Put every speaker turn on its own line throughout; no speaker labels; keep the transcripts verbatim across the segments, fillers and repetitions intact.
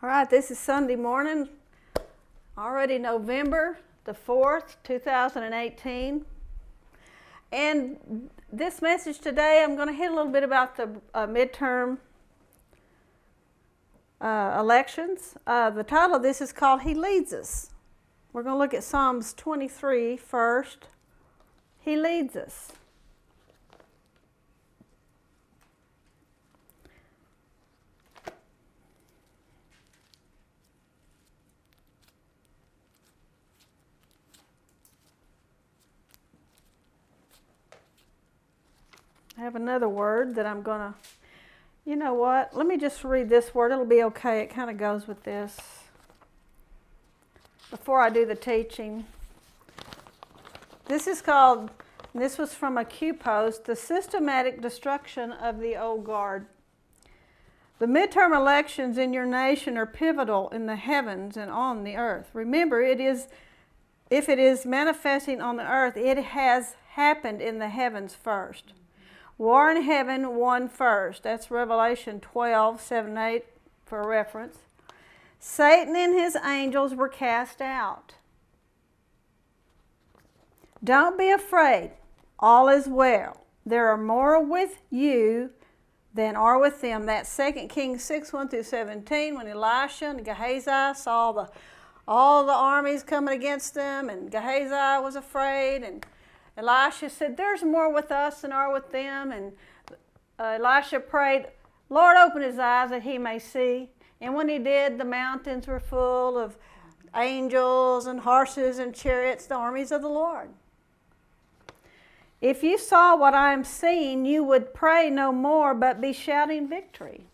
All right, this is Sunday morning, already November the fourth, two thousand eighteen. And this message today, I'm going to hit a little bit about the uh, midterm uh, elections. Uh, the title of this is called He Leads Us. We're going to look at Psalms twenty-three first. He leads us. I have another word that I'm going to, you know what, let me just read this word. It'll be okay. It kind of goes with this. Before I do the teaching. This is called, this was from a Q post, The Systematic Destruction of the Old Guard. The midterm elections in your nation are pivotal in the heavens and on the earth. Remember, it is, if it is manifesting on the earth, it has happened in the heavens first. War in heaven won first. That's Revelation twelve, seven, eight for a reference. Satan and his angels were cast out. Don't be afraid. All is well. There are more with you than are with them. That's Second Kings six, one through seventeen, when Elisha and Gehazi saw the, all the armies coming against them, and Gehazi was afraid, and Elisha said, there's more with us than are with them. And uh, Elisha prayed, Lord, open his eyes that he may see. And when he did, the mountains were full of angels and horses and chariots, the armies of the Lord. If you saw what I am seeing, you would pray no more, but be shouting victory.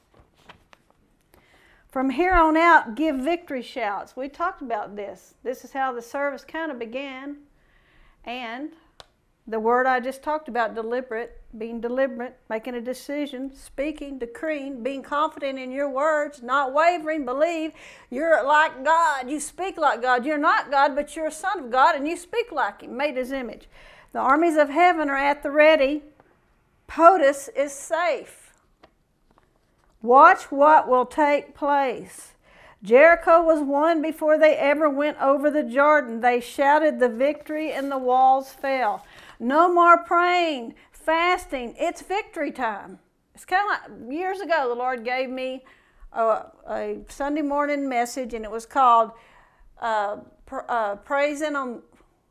From here on out, give victory shouts. We talked about this. This is how the service kind of began. And the word I just talked about, deliberate, being deliberate, making a decision, speaking, decreeing, being confident in your words, not wavering, believe. You're like God. You speak like God. You're not God, but you're a son of God, and you speak like Him, made His image. The armies of heaven are at the ready. POTUS is safe. Watch what will take place. Jericho was won before they ever went over the Jordan. They shouted the victory and the walls fell. No more praying, fasting. It's victory time. It's kind of like years ago the Lord gave me a, a Sunday morning message, and it was called uh, pr uh, Praising on,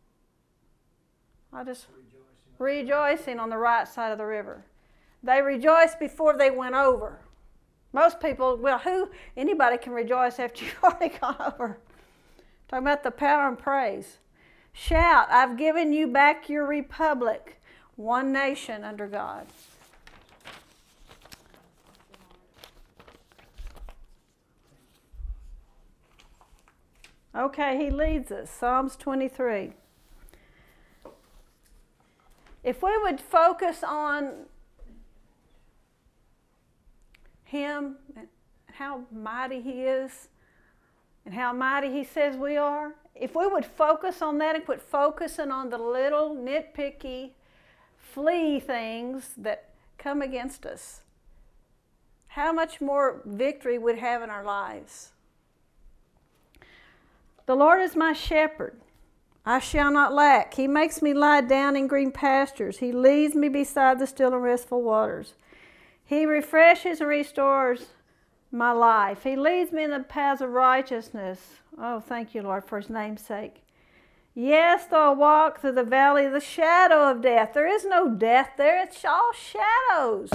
I just, rejoicing. rejoicing on the right side of the river. They rejoiced before they went over. Most people, well, who, anybody can rejoice after you've already gone over. Talking about the power and praise. Shout, I've given you back your republic, one nation under God. Okay, He leads us. Psalms twenty-three. If we would focus on Him and how mighty He is and how mighty He says we are, if we would focus on that and quit focusing on the little nitpicky flea things that come against us, how much more victory we'd have in our lives. The Lord is my shepherd. I shall not lack. He makes me lie down in green pastures. He leads me beside the still and restful waters. He refreshes and restores my life. He leads me in the paths of righteousness. Oh, thank you, Lord, for His name's sake. Yes, though I walk through the valley of the shadow of death. There is no death there. It's all shadows.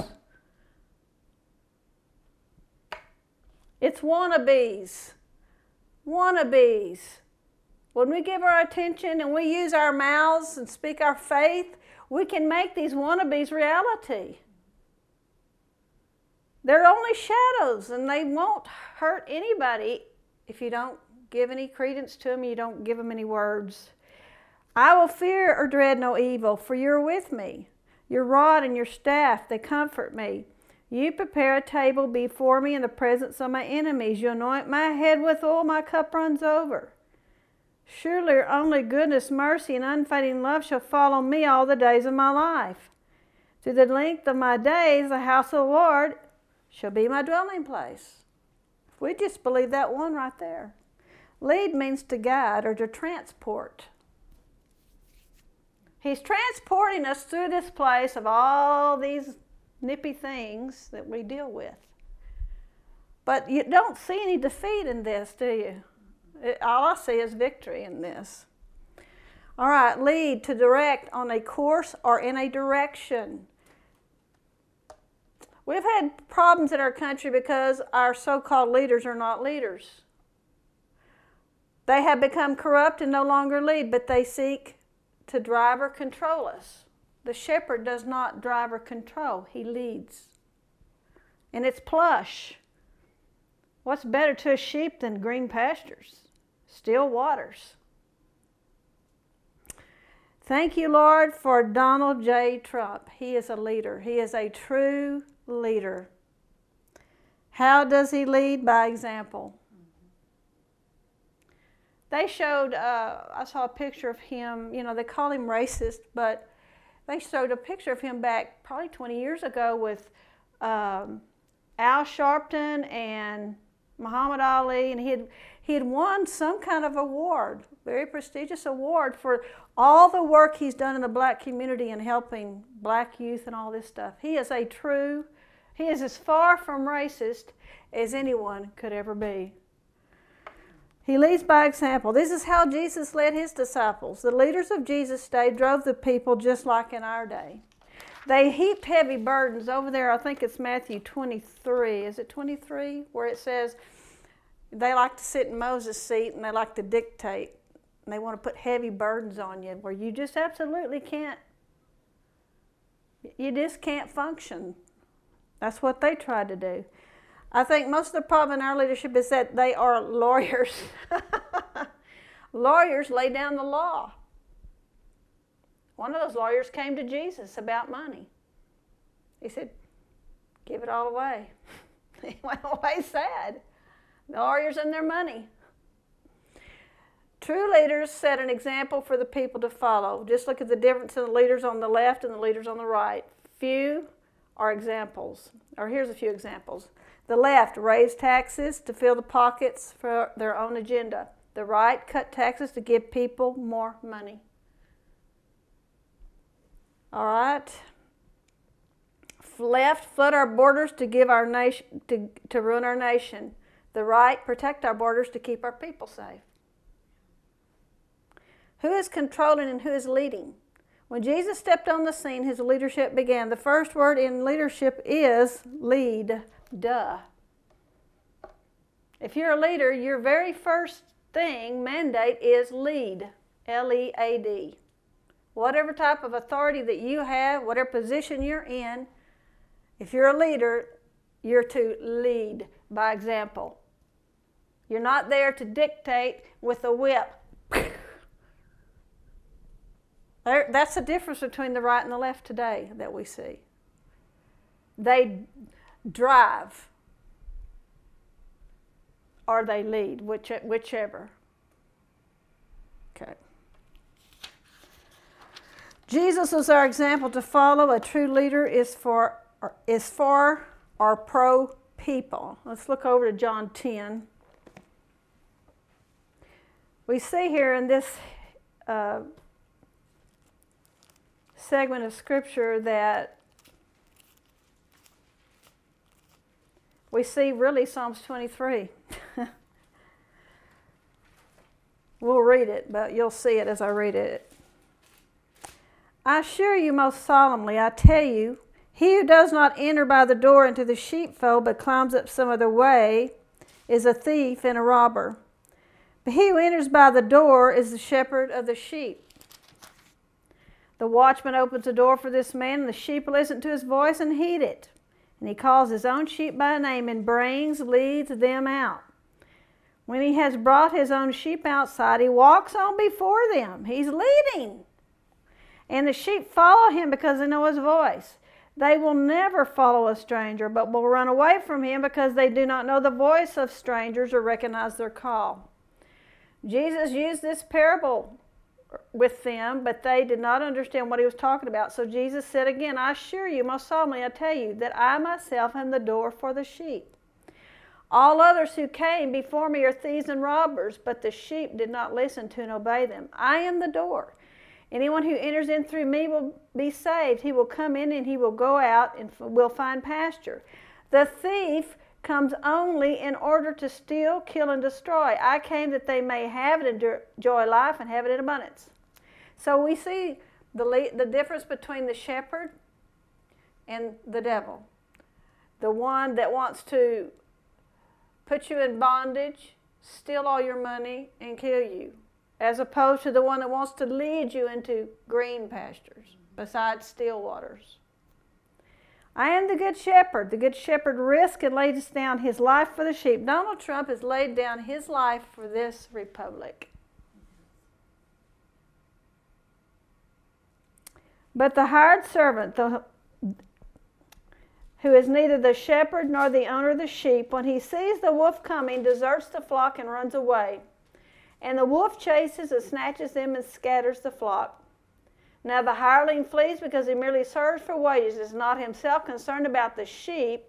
It's wannabes. Wannabes. When we give our attention and we use our mouths and speak our faith, we can make these wannabes reality. They're only shadows, and they won't hurt anybody if you don't give any credence to them, you don't give them any words. I will fear or dread no evil, for you're with me. Your rod and your staff, they comfort me. You prepare a table before me in the presence of my enemies. You anoint my head with oil, my cup runs over. Surely only goodness, mercy, and unfading love shall follow me all the days of my life. Through the length of my days, the house of the Lord shall be my dwelling place. If We just believe that one right there. Lead means to guide or to transport. He's transporting us through this place of all these nippy things that we deal with. But you don't see any defeat in this, do you? It, all I see is victory in this. All right, lead, to direct on a course or in a direction. We've had problems in our country because our so-called leaders are not leaders. They have become corrupt and no longer lead, but they seek to drive or control us. The shepherd does not drive or control, he leads. And it's plush. What's better to a sheep than green pastures, still waters? Thank you, Lord, for Donald J. Trump. He is a leader. He is a true leader. How does he lead? By example. They showed, uh, I saw a picture of him, you know, they call him racist, but they showed a picture of him back probably twenty years ago with um, Al Sharpton and Muhammad Ali, and he had, he had won some kind of award, very prestigious award for all the work he's done in the black community and helping black youth and all this stuff. He is a true, he is as far from racist as anyone could ever be. He leads by example. This is how Jesus led his disciples. The leaders of Jesus' day drove the people just like in our day. They heaped heavy burdens. Over there, I think it's Matthew twenty-three. Is it twenty-three? Where it says they like to sit in Moses' seat and they like to dictate. And they want to put heavy burdens on you where you just absolutely can't, you just can't function. That's what they tried to do. I think most of the problem in our leadership is that they are lawyers. Lawyers lay down the law. One of those lawyers came to Jesus about money. He said, give it all away. He went away sad. The lawyers and their money. True leaders set an example for the people to follow. Just look at the difference in the leaders on the left and the leaders on the right. Few are examples. Or here's a few examples. The left raised taxes to fill the pockets for their own agenda. The right cut taxes to give people more money. All right. Left flood our borders to give our nation to, to ruin our nation. The right protect our borders to keep our people safe. Who is controlling and who is leading? When Jesus stepped on the scene, his leadership began. The first word in leadership is lead. Duh. If you're a leader, your very first thing, mandate, is lead. L E A D. Whatever type of authority that you have, whatever position you're in, if you're a leader, you're to lead by example. You're not there to dictate with a whip. There, that's the difference between the right and the left today that we see. They drive or they lead, which, whichever. Okay. Jesus is our example to follow. A true leader is for, is for or pro people. Let's look over to John ten. We see here in this uh, segment of Scripture that we see really Psalms twenty-three. We'll read it, but you'll see it as I read it. I assure you most solemnly, I tell you, he who does not enter by the door into the sheepfold, but climbs up some other way, is a thief and a robber. But he who enters by the door is the shepherd of the sheep. The watchman opens the door for this man, and the sheep listen to his voice and heed it. And he calls his own sheep by name and brings, leads them out. When he has brought his own sheep outside, he walks on before them. He's leading. And the sheep follow him because they know his voice. They will never follow a stranger, but will run away from him because they do not know the voice of strangers or recognize their call. Jesus used this parable with them, but they did not understand what he was talking about. So Jesus said again, I assure you, most solemnly, I tell you, that I myself am the door for the sheep. All others who came before me are thieves and robbers, but the sheep did not listen to and obey them. I am the door. Anyone who enters in through me will be saved. He will come in and he will go out and will find pasture. The thief comes only in order to steal, kill, and destroy. I came that they may have it and enjoy life and have it in abundance. So we see the, the difference between the shepherd and the devil. The one that wants to put you in bondage, steal all your money, and kill you, as opposed to the one that wants to lead you into green pastures besides still waters. I am the good shepherd. The good shepherd risked and lays down his life for the sheep. Donald Trump has laid down his life for this republic. But the hired servant, the who is neither the shepherd nor the owner of the sheep, when he sees the wolf coming, deserts the flock and runs away. And the wolf chases and snatches them and scatters the flock. Now the hireling flees because he merely serves for wages, is not himself concerned about the sheep.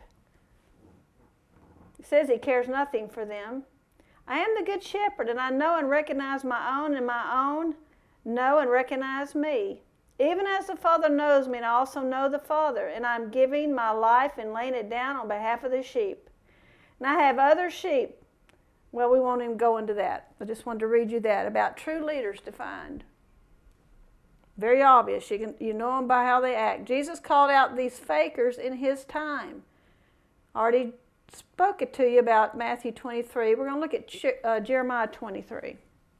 He says he cares nothing for them. I am the good shepherd, and I know and recognize my own, and my own know and recognize me. Even as the Father knows me, and I also know the Father, and I'm giving my life and laying it down on behalf of the sheep. And I have other sheep. Well, we won't even go into that. I just wanted to read you that about true leaders defined. Very obvious. You can you know them by how they act. Jesus called out these fakers in his time. I already spoke it to you about Matthew twenty-three. We're going to look at uh, Jeremiah twenty-three.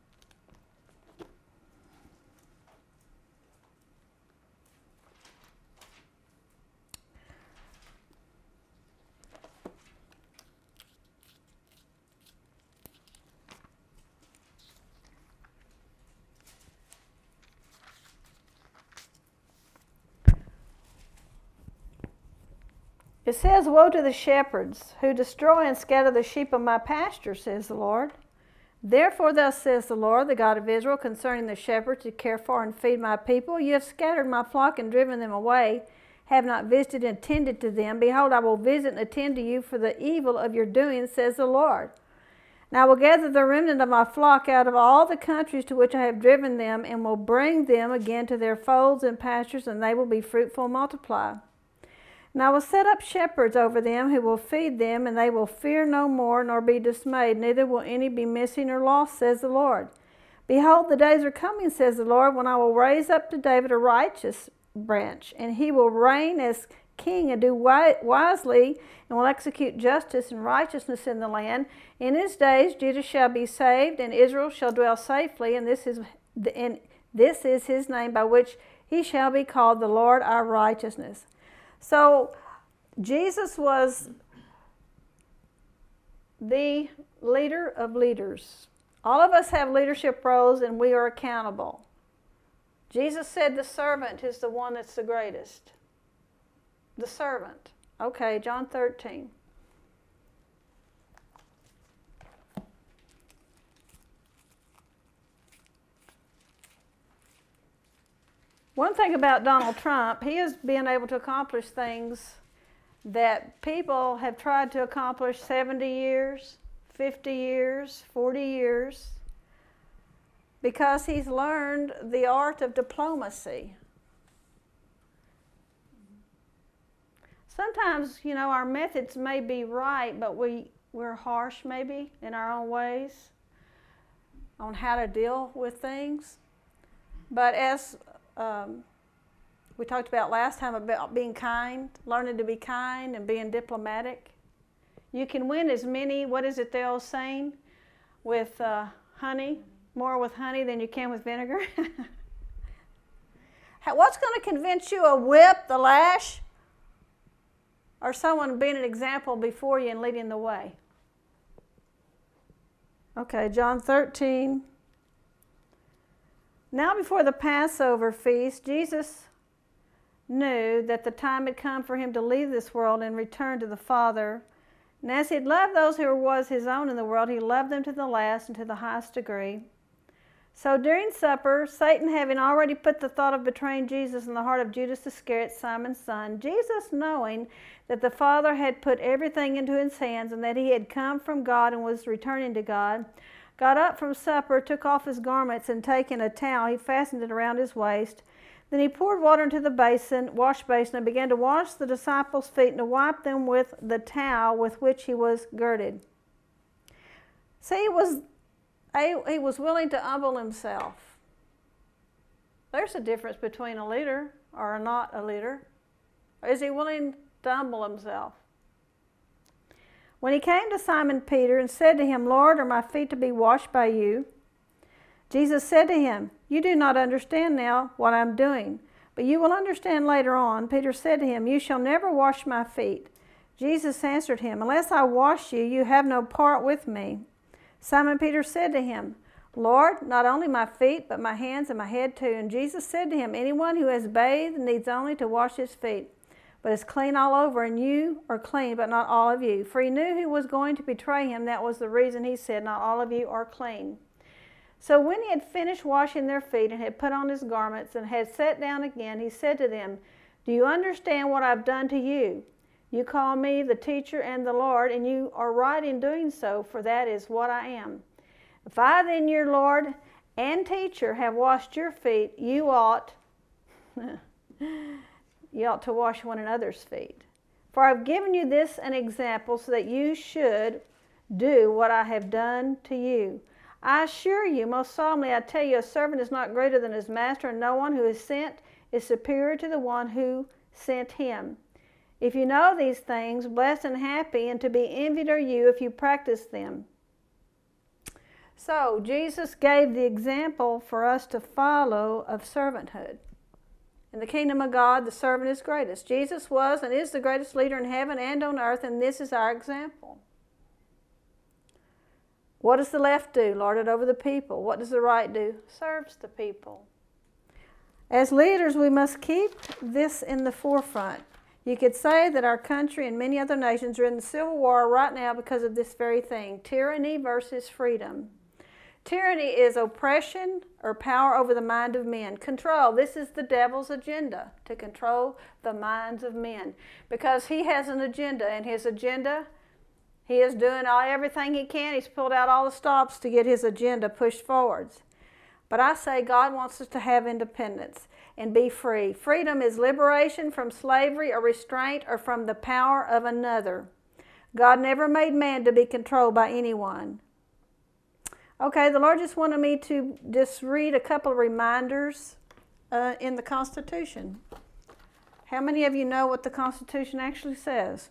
It says, woe to the shepherds who destroy and scatter the sheep of my pasture, says the Lord. Therefore thus says the Lord, the God of Israel, concerning the shepherds who care for and feed my people. You have scattered my flock and driven them away, have not visited and attended to them. Behold, I will visit and attend to you for the evil of your doing, says the Lord. And I will gather the remnant of my flock out of all the countries to which I have driven them, and will bring them again to their folds and pastures, and they will be fruitful and multiply. And I will set up shepherds over them who will feed them, and they will fear no more nor be dismayed, neither will any be missing or lost, says the Lord. Behold, the days are coming, says the Lord, when I will raise up to David a righteous branch, and he will reign as king and do wisely, and will execute justice and righteousness in the land. In his days Judah shall be saved, and Israel shall dwell safely, and this is, and this is his name by which he shall be called the Lord our righteousness. So Jesus was the leader of leaders. All of us have leadership roles, and we are accountable. Jesus said the servant is the one that's the greatest. The servant. Okay, John thirteen. One thing about Donald Trump, he has been able to accomplish things that people have tried to accomplish seventy years, fifty years, forty years, because he's learned the art of diplomacy. Sometimes, you know, our methods may be right, but we, we're harsh maybe in our own ways on how to deal with things. But as um, we talked about last time about being kind, learning to be kind and being diplomatic, you can win as many, what is it the old saying, with uh, honey, more with honey than you can with vinegar. What's going to convince you? A whip, the lash, or someone being an example before you and leading the way? Okay, John thirteen. Now before the Passover feast, Jesus knew that the time had come for him to leave this world and return to the Father. And as he had loved those who was his own in the world, he loved them to the last and to the highest degree. So during supper, Satan having already put the thought of betraying Jesus in the heart of Judas Iscariot, Simon's son, Jesus, knowing that the Father had put everything into his hands and that he had come from God and was returning to God, got up from supper, took off his garments, and taking a towel, he fastened it around his waist. Then he poured water into the basin, wash basin, and began to wash the disciples' feet and to wipe them with the towel with which he was girded. See, it was he was willing to humble himself. There's a difference between a leader or not a leader. Is he willing to humble himself? When he came to Simon Peter and said to him, Lord, are my feet to be washed by you? Jesus said to him, you do not understand now what I'm doing, but you will understand later on. Peter said to him, you shall never wash my feet. Jesus answered him, unless I wash you, you have no part with me. Simon Peter said to him, Lord, not only my feet, but my hands and my head too. And Jesus said to him, anyone who has bathed needs only to wash his feet, but is clean all over, and you are clean, but not all of you. For he knew who was going to betray him. That was the reason he said, not all of you are clean. So when he had finished washing their feet and had put on his garments and had sat down again, he said to them, do you understand what I've done to you? You call me the teacher and the Lord, and you are right in doing so, for that is what I am. If I then, your Lord and teacher, have washed your feet, you ought, you ought to wash one another's feet. For I've given you this an example, so that you should do what I have done to you. I assure you, most solemnly, I tell you, a servant is not greater than his master, and no one who is sent is superior to the one who sent him. If you know these things, blessed and happy, and to be envied are you if you practice them. So, Jesus gave the example for us to follow of servanthood. In the kingdom of God, the servant is greatest. Jesus was and is the greatest leader in heaven and on earth, and this is our example. What does the left do? Lord it over the people. What does the right do? Serves the people. As leaders, we must keep this in the forefront. You could say that our country and many other nations are in the civil war right now because of this very thing, tyranny versus freedom. Tyranny is oppression or power over the mind of men. Control. This is the devil's agenda, to control the minds of men. Because he has an agenda, and his agenda, he is doing all, everything he can. He's pulled out all the stops to get his agenda pushed forwards. But I say God wants us to have independence and be free. Freedom is liberation from slavery or restraint or from the power of another. God never made man to be controlled by anyone. Okay, the Lord just wanted me to just read a couple of reminders uh, in the Constitution. How many of you know what the Constitution actually says?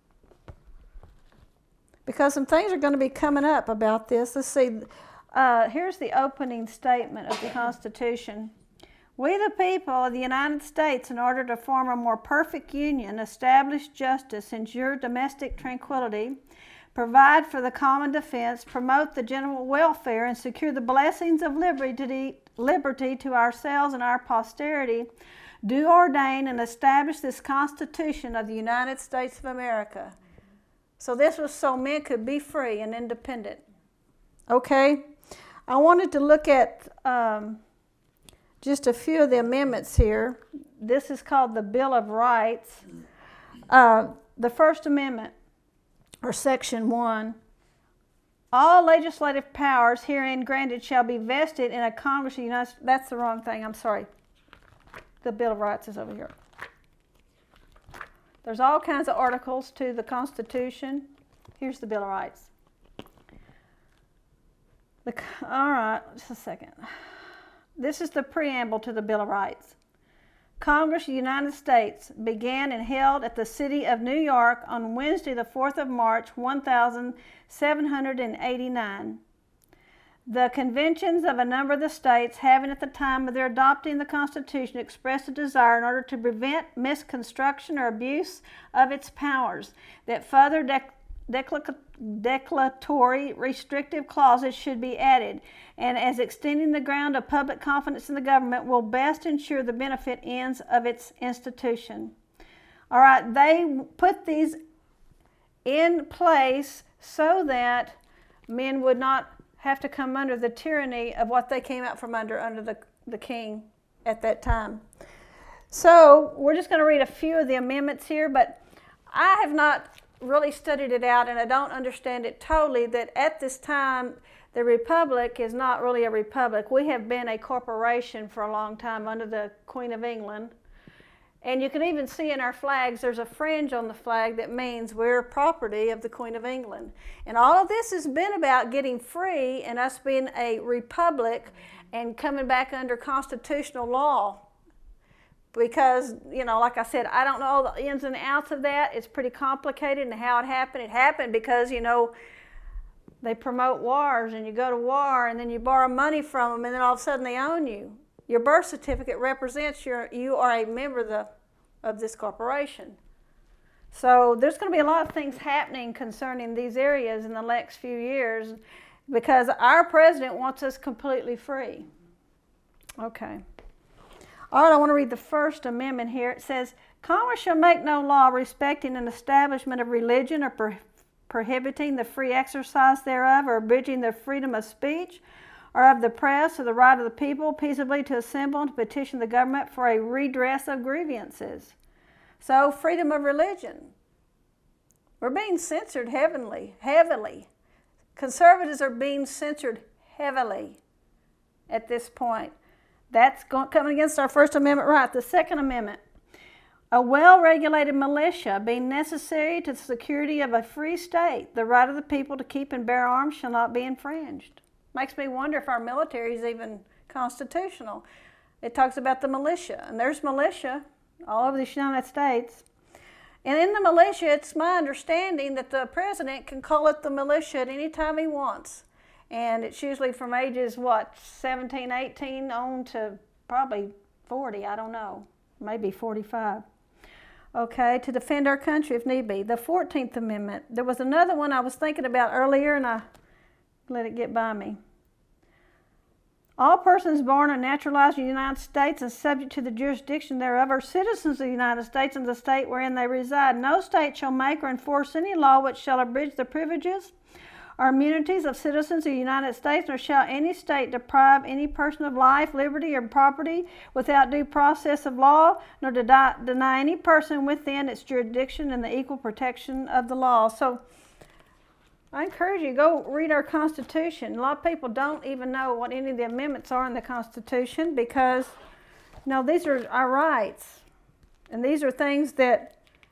Because some things are going to be coming up about this. Let's see. Uh, here's the opening statement of the Constitution. We, the people of the United States, in order to form a more perfect union, establish justice, ensure domestic tranquility, provide for the common defense, promote the general welfare, and secure the blessings of liberty, liberty to ourselves and our posterity, do ordain and establish this Constitution of the United States of America. So this was so men could be free and independent. Okay? I wanted to look at um, just a few of the amendments here. This is called the Bill of Rights. Uh, the First Amendment, or Section one, all legislative powers herein granted shall be vested in a Congress of the United States. That's the wrong thing, I'm sorry. The Bill of Rights is over here. There's all kinds of articles to the Constitution. Here's the Bill of Rights. The, all right, just a second. This is the preamble to the Bill of Rights. Congress of the United States began and held at the city of New York on Wednesday, the fourth of March, one thousand seven hundred eighty-nine. The conventions of a number of the states having at the time of their adopting the Constitution expressed a desire in order to prevent misconstruction or abuse of its powers that further dec declaratory restrictive clauses should be added, and as extending the ground of public confidence in the government will best ensure the benefit ends of its institution. All right, they put these in place so that men would not have to come under the tyranny of what they came out from under, under the, the king at that time. So we're just going to read a few of the amendments here, but I have not really studied it out, and I don't understand it totally, that at this time the republic is not really a republic. We have been a corporation for a long time under the Queen of England. And you can even see in our flags, there's a fringe on the flag that means we're property of the Queen of England. And all of this has been about getting free and us being a republic and coming back under constitutional law. Because, you know, like I said, I don't know all the ins and outs of that. It's pretty complicated and how it happened. It happened because, you know, they promote wars and you go to war and then you borrow money from them and then all of a sudden they own you. Your birth certificate represents your, you are a member of, the, of this corporation. So there's going to be a lot of things happening concerning these areas in the next few years because our president wants us completely free. Okay. All right, I want to read the First Amendment here. It says, Congress shall make no law respecting an establishment of religion or pro prohibiting the free exercise thereof or abridging the freedom of speech or of the press or the right of the people peaceably to assemble and to petition the government for a redress of grievances. So, freedom of religion. We're being censored heavily, heavily. Conservatives are being censored heavily at this point. That's going, coming against our First Amendment right. The Second Amendment. A well-regulated militia being necessary to the security of a free state, the right of the people to keep and bear arms shall not be infringed. Makes me wonder if our military is even constitutional. It talks about the militia, and there's militia all over the United States. And in the militia, it's my understanding that the president can call it the militia at any time he wants. And it's usually from ages, what, seventeen, eighteen on to probably forty, I don't know, maybe forty-five. Okay, to defend our country if need be. The fourteenth Amendment. There was another one I was thinking about earlier and I let it get by me. All persons born or naturalized in the United States and subject to the jurisdiction thereof are citizens of the United States and the state wherein they reside. No state shall make or enforce any law which shall abridge the privileges or immunities of citizens of the United States, nor shall any state deprive any person of life, liberty, or property without due process of law, nor deny, deny any person within its jurisdiction in the equal protection of the law. So I encourage you, go read our Constitution. A lot of people don't even know what any of the amendments are in the Constitution because, you know, these are our rights. And these are things that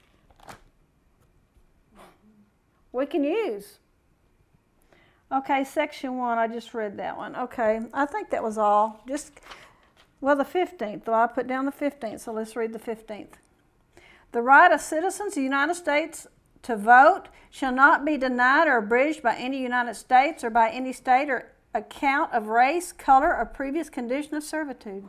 we can use. Okay, section one, I just read that one. Okay, I think that was all. Just, well, the fifteenth. Well, I put down the fifteenth, so let's read the fifteenth. The right of citizens of the United States to vote shall not be denied or abridged by any United States or by any state or account of race, color, or previous condition of servitude.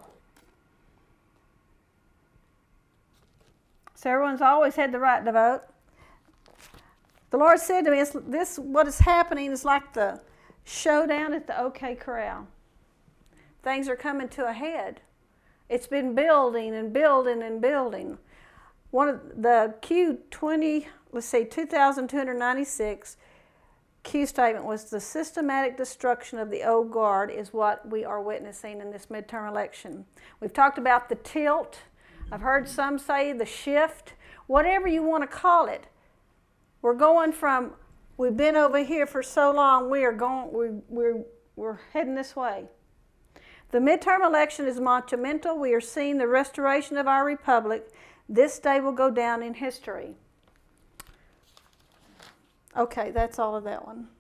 So everyone's always had the right to vote. The Lord said to me, it's, this, what is happening is like the showdown at the OK Corral. Things are coming to a head. It's been building and building and building. One of the Q twenty, let's see, two thousand two hundred ninety-six Q statement was the systematic destruction of the old guard is what we are witnessing in this midterm election. We've talked about the tilt. I've heard some say the shift, whatever you want to call it. We're going from, we've been over here for so long, we are going, we, we're, we're heading this way. The midterm election is monumental. We are seeing the restoration of our republic. This day will go down in history. Okay, that's all of that one.